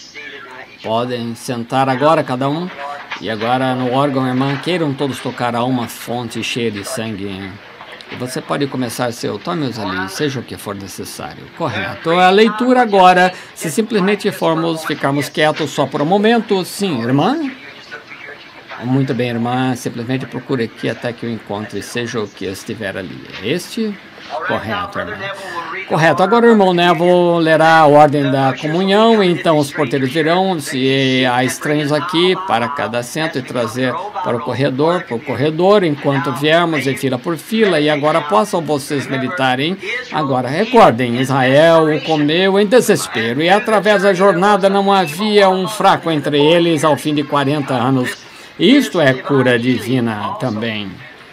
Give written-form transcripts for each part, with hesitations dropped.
Podem sentar agora, cada um. E agora no órgão, irmã, queiram todos tocar a uma fonte cheia de sangue. E você pode começar tome-os ali, seja o que for necessário. Correto. A leitura agora, se simplesmente ficarmos quietos só por um momento. Sim, irmã? Muito bem, irmã. Simplesmente procure aqui até que eu encontre, seja o que estiver ali. Este? Correto, irmão. Correto. Agora o irmão Neville lerá a ordem da comunhão, então os porteiros virão, se há estranhos aqui, para cada assento e trazer para o corredor, por corredor, enquanto viermos em fila por fila, e agora possam vocês meditarem. Agora recordem, Israel o comeu em desespero, e através da jornada não havia um fraco entre eles ao fim de 40 anos. Isto é cura divina também.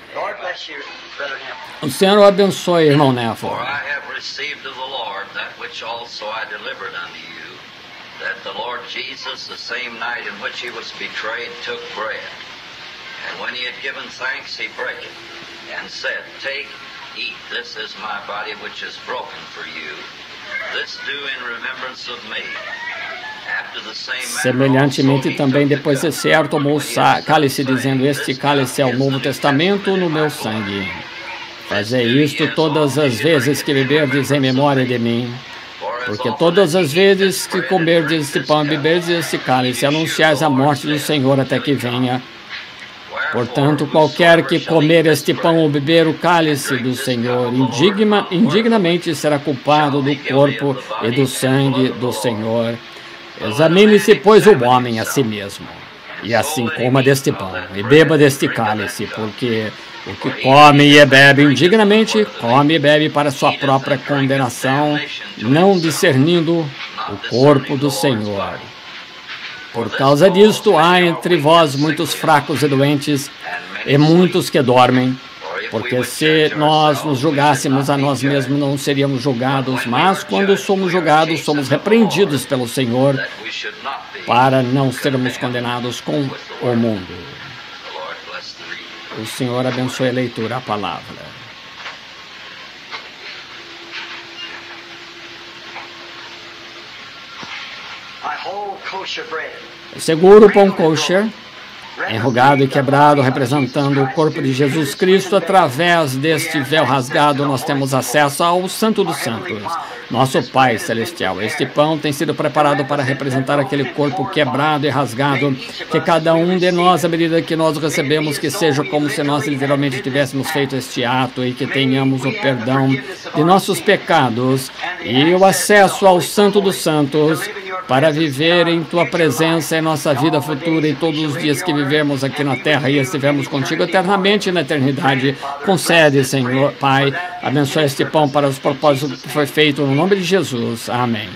O Senhor o abençoe, irmão Neville. Received of the Lord that which also I delivered unto you, that the Lord Jesus, the same night in which he was betrayed, took bread. And when he had given thanks, he brake it, and said, Take, eat, this is my body which is broken for you. This do in remembrance of me. Semelhantemente também, depois de cear, tomou o cálice, dizendo, Este cálice é o Novo Testamento no meu sangue. Fazei isto todas as vezes que beberdes em memória de mim, porque todas as vezes que comerdes este pão e beberdes este cálice, anunciais a morte do Senhor até que venha. Portanto, qualquer que comer este pão ou beber o cálice do Senhor indignamente será culpado do corpo e do sangue do Senhor. Examine-se, pois, o homem a si mesmo, e assim coma deste pão e beba deste cálice, porque o que come e bebe indignamente, come e bebe para sua própria condenação, não discernindo o corpo do Senhor. Por causa disto, há entre vós muitos fracos e doentes, e muitos que dormem, porque se nós nos julgássemos a nós mesmos, não seríamos julgados, mas quando somos julgados, somos repreendidos pelo Senhor, para não sermos condenados com o mundo. O Senhor abençoe a leitura, a palavra. Eu seguro o pão kosher, enrugado e quebrado, representando o corpo de Jesus Cristo. Através deste véu rasgado, nós temos acesso ao Santo dos Santos, nosso Pai Celestial. Este pão tem sido preparado para representar aquele corpo quebrado e rasgado, que cada um de nós, à medida que nós o recebemos, que seja como se nós literalmente tivéssemos feito este ato e que tenhamos o perdão de nossos pecados e o acesso ao Santo dos Santos, para viver em Tua presença em nossa vida futura e todos os dias que vivermos aqui na terra e estivermos contigo eternamente na eternidade. Concede, Senhor, Pai, abençoe este pão para os propósitos que foi feito no nome de Jesus. Amém.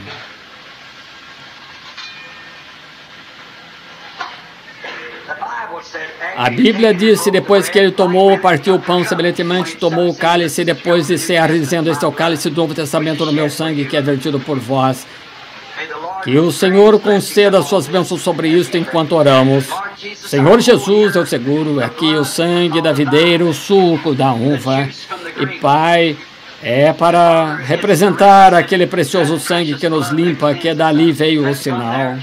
A Bíblia disse, depois que ele tomou, partiu o pão, semelhantemente tomou o cálice, depois de cear, dizendo, Este é o cálice do Novo Testamento no meu sangue, que é vertido por vós. Que o Senhor conceda suas bênçãos sobre isto enquanto oramos. Senhor Jesus, eu seguro aqui o sangue da videira, o suco da uva. E Pai, é para representar aquele precioso sangue que nos limpa, que dali veio o sinal.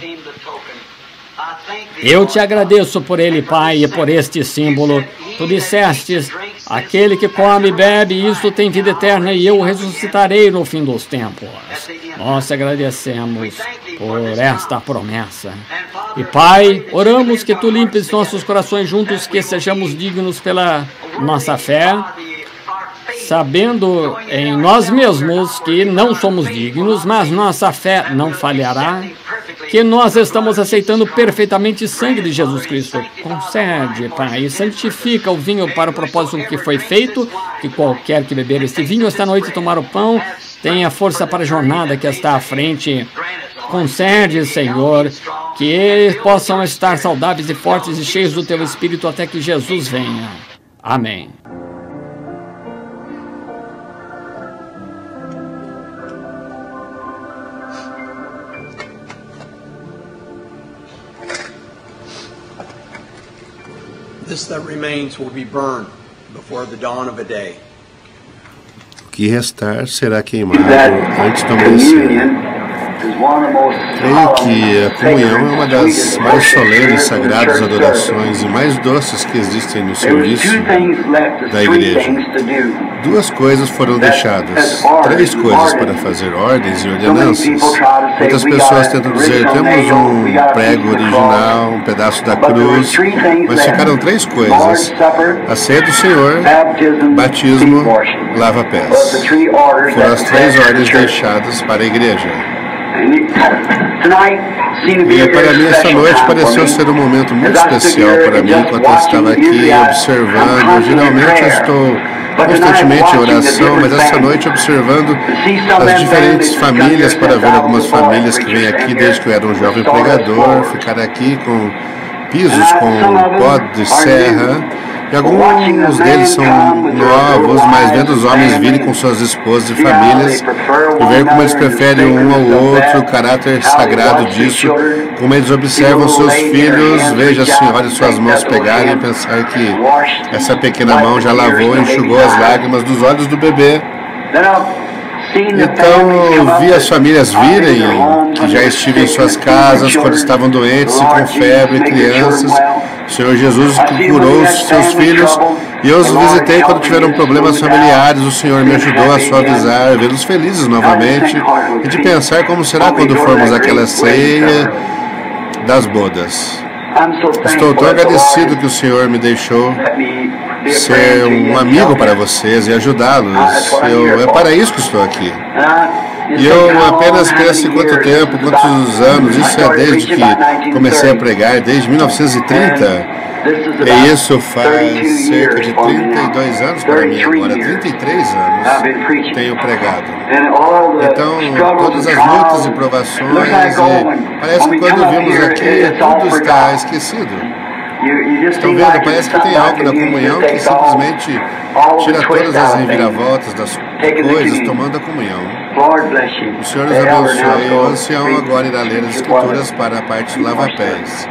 Eu te agradeço por ele, Pai, e por este símbolo. Tu dissestes, aquele que come e bebe, isto tem vida eterna, e eu o ressuscitarei no fim dos tempos. Nós te agradecemos por esta promessa. E, Pai, oramos que Tu limpes nossos corações juntos, que sejamos dignos pela nossa fé, sabendo em nós mesmos que não somos dignos, mas nossa fé não falhará, que nós estamos aceitando perfeitamente o sangue de Jesus Cristo. Concede, Pai, e santifica o vinho para o propósito que foi feito, que qualquer que beber este vinho esta noite e tomar o pão, tenha força para a jornada que está à frente. Concede, Senhor, que possam estar saudáveis e fortes e cheios do Teu Espírito até que Jesus venha. Amém. This that remains will be burned before the dawn of a day. O que restar será queimado antes do amanhecer. Creio que a comunhão é uma das mais solenes, sagradas adorações e mais doces que existem no serviço da igreja. Duas coisas foram deixadas, três coisas para fazer: ordens e ordenanças. Muitas pessoas tentam dizer, temos um prego original, um pedaço da cruz, mas ficaram três coisas: a ceia do Senhor, batismo, lava-pés. Foram as três ordens deixadas para a igreja. E para mim essa noite pareceu ser um momento muito especial para mim enquanto eu estava aqui observando. Geralmente eu estou constantemente em oração, mas essa noite observando as diferentes famílias, para ver algumas famílias que vêm aqui desde que eu era um jovem pregador, ficar aqui com pisos com pó de serra. E alguns deles são novos, mas vendo os homens virem com suas esposas e famílias e ver como eles preferem um ao outro, o caráter sagrado disso, como eles observam seus filhos, veja a senhora e suas mãos pegarem e pensar que essa pequena mão já lavou e enxugou as lágrimas dos olhos do bebê. Então eu vi as famílias virem, que já estive em suas casas quando estavam doentes e com febre, crianças. O Senhor Jesus curou os seus filhos e eu os visitei quando tiveram problemas familiares. O Senhor me ajudou a suavizar, vê-los felizes novamente e de pensar como será quando formos àquela ceia das bodas. Estou tão agradecido que o Senhor me deixou ser um amigo para vocês e ajudá-los. É para isso que estou aqui. E eu apenas penso em quanto tempo, quantos anos, isso é desde que comecei a pregar, desde 1930. E isso faz cerca de 32 anos para mim agora, 33 anos tenho pregado. Então, todas as lutas e provações, e parece que quando vimos aqui, tudo está esquecido. Estão vendo? Parece que tem algo na comunhão que simplesmente tira todas as reviravoltas das coisas, tomando a comunhão. O Senhor nos abençoe. O ancião agora irá ler as escrituras para a parte do lava-pés.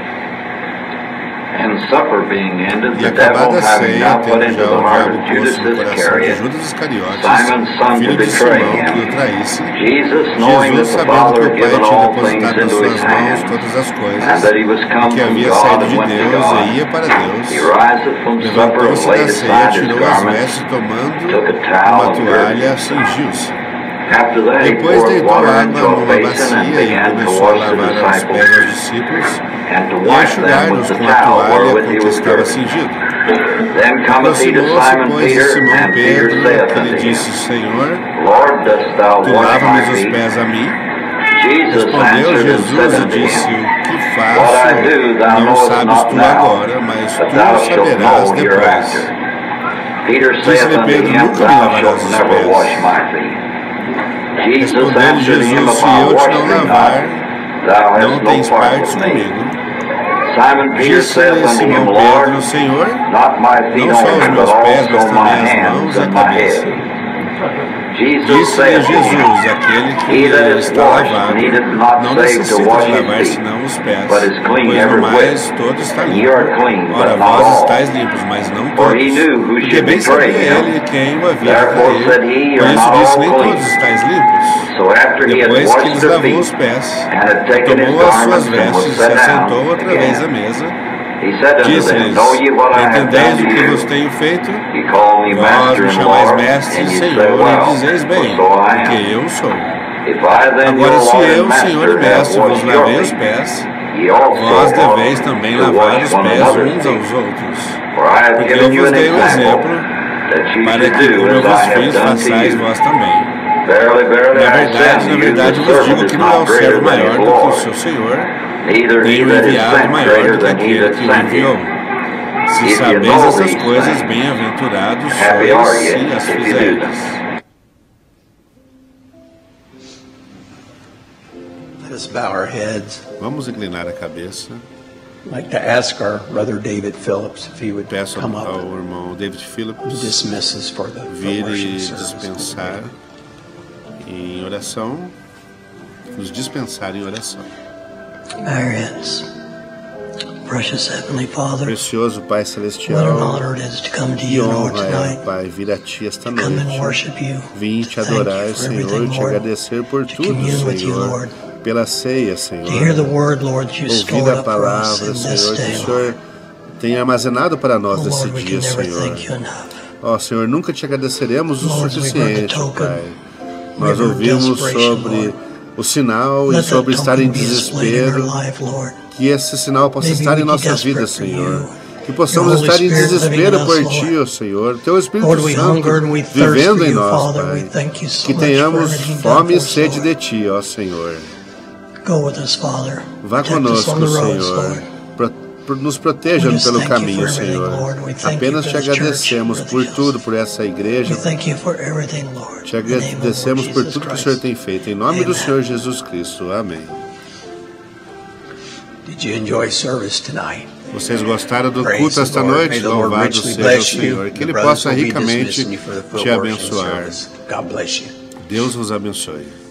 E acabada a ceia, tendo já o diabo posto no coração de Judas Iscariotes, filho de Simão, que o traísse, Jesus, sabendo que o Pai tinha depositado nas suas mãos todas as coisas, e que havia saído de Deus e ia para Deus, levantou-se da ceia, tirou as vestes, tomando uma toalha, cingiu-se. Depois deitou água numa bacia e começou a lavar os pés aos discípulos e a enxugar-nos com a toalha com que estava cingido. Aproximou-se, pois, de Simão Pedro, que lhe disse, Senhor, tu lava-me os pés a mim? Respondeu Jesus e disse, o que faço não sabes tu agora, mas tu saberás depois. Disse-lhe Pedro, nunca me lavarás os pés. Respondeu-lhe Jesus, se eu te não lavar, não tens partes comigo. Disse-lhe Simão Pedro, Senhor, não só os meus pés, mas também as mãos e a cabeça. Disse-lhe Jesus, aquele que está lavado, não necessita de lavar senão os pés, pois no mais todo está limpo. Ora, vós estáis limpos, mas não todos, porque bem sabia ele quem o havia de trair. Por isso disse, nem todos estáis limpos. Depois que lhes lavou os pés, tomou as suas vestes e se assentou outra vez à mesa, disse-lhes, entendeis o que vos tenho feito? Vós me chamais mestre e Senhor, e dizeis bem, porque eu sou. Agora, se eu, Senhor e mestre, vos lavei os pés, vós deveis também lavar os pés uns aos outros. Porque eu vos dei um exemplo, para que, como eu vos fiz, façais vós também. Na verdade, vos digo que não é o servo maior do que o seu Senhor, nem o enviado maior do que aquele que o enviou. Se sabeis essas coisas, bem-aventurados sois se as fizerdes. Vamos inclinar a cabeça. I'd like to ask our brother David Phillips if he would Peço come ao up irmão David and Phillips dismiss us for the vir e worship service. dispensar em oração, nos dispensar em oração. Our heads. Precious Heavenly Father, Precioso Pai what an Celestial, honor it is to come to que you, Lord, honra é, tonight. Pai, vir a Ti esta Come and noite. worship you. Vim te Thank adorar, you for Senhor, everything, te Lord. agradecer por To tudo, commune with you, Senhor. Lord. pela ceia, Senhor. To hear the word, Lord, you Ouvir stored a up for us palavra, in this Senhor, que day, o Senhor tem armazenado para nós Oh, nesse Lord, we dia, can never Senhor. thank you enough. Ó, Senhor, nunca te agradeceremos o Lord, we've heard the suficiente, token, Pai. Nós river of ouvimos desperation, sobre Lord. o sinal e Let sobre that estar em token be displayed in our desespero. life, Lord. Que esse sinal possa Maybe estar we em be nossa vida, desperate for Senhor. you. Que possamos Your Holy estar em Spirit desespero living in por us, Ti, Lord. ó Senhor. Teu Espírito Lord, we Santo hunger and we thirst vivendo for em you, nós, Father. We Pai. thank you so Que much for tenhamos everything done fome e for us, sede Lord. de Ti, ó Senhor. Go with us, Father. Vá Protect us conosco, on the roads, Senhor. Lord. Nos proteja We just pelo thank you caminho, for everything, Senhor. Lord. We thank Apenas you te for this agradecemos church, por everything tudo, else. por essa We igreja. thank you for everything, Lord. Te In the name of the Lord agradecemos por Jesus tudo que o Christ. Senhor tem feito. Em nome do Amen. Senhor Jesus Cristo. Amém. Did you enjoy service tonight? Vocês gostaram do Praise culto the esta Lord. noite? May the Lord Louvado richly seja o bless you. Senhor. Que The Ele brothers possa will be ricamente dismissing you for the te foot worship abençoar. service. God bless you. Deus os abençoe.